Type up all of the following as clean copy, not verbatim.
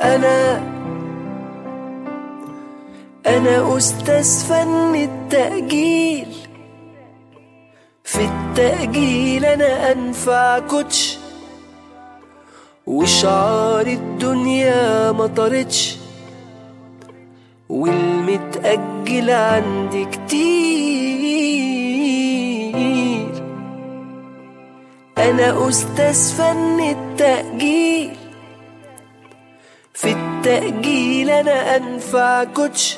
أنا أستاذ فن التأجيل. في التأجيل أنا أنفع كوتش، وشعار الدنيا مطرتش، والمتأجل عندي كتير. أنا أستاذ فن التأجيل. في التأجيل أنا أنفع كوتش،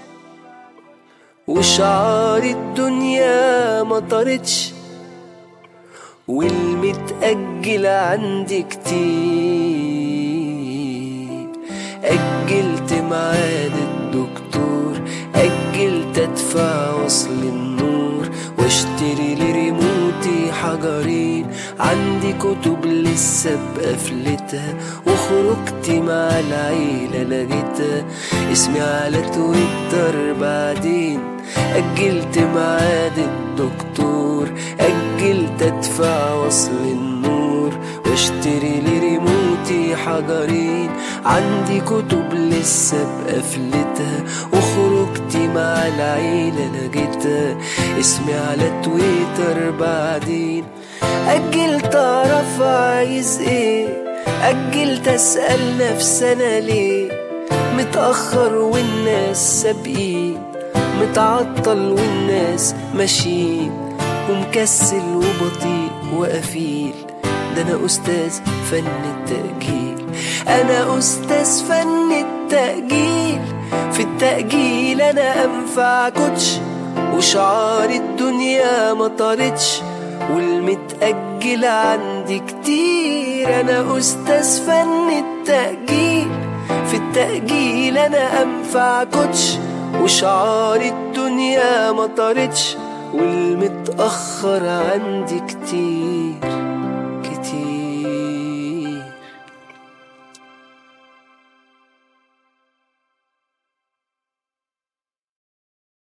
وشعار الدنيا مطرتش، والمتأجل عندي كتير. أجلت ميعاد الدكتور، أجلت أدفع وصل النور، واشتري لريموتي حجرين. عندي كتب لسه بقفلتها، وخرجتي مع العيلة لقيتها اسمي على تويتر بعدين. أجلت ميعاد الدكتور، أجلت أدفع وصل النور، واشتري لريموتي حجرين. عندي كتب لسه بقفلتها، وخرجتي مع العيلة لقيتها اسمي على تويتر بعدين. أجلت أعرف عايز ايه، أجلت أسأل نفسي أنا ليه متأخر والناس سابقين، متعطل والناس ماشيين، ومكسل وبطيء وقفيل. ده أنا أستاذ فن التأجيل. أنا أستاذ فن التأجيل. في التأجيل أنا أنفع كوتش، وشعار الدنيا مطرتش، والمتأجل عندي كتير. أنا أستاذ فن التأجيل. في التأجيل أنا أنفع كوتش، وشعار الدنيا مطرتش، والمتأخر عندي كتير.